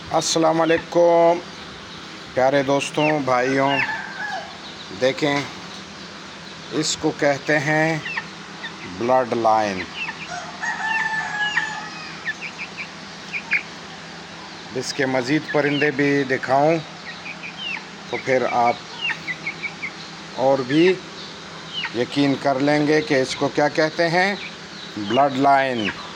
अस्सलाम वालेकुम प्यारे दोस्तों भाइयों, देखें इसको कहते हैं ब्लड लाइन। इसके मज़ीद परिंदे भी दिखाऊं तो फिर आप और भी यकीन कर लेंगे कि इसको क्या कहते हैं, ब्लड लाइन।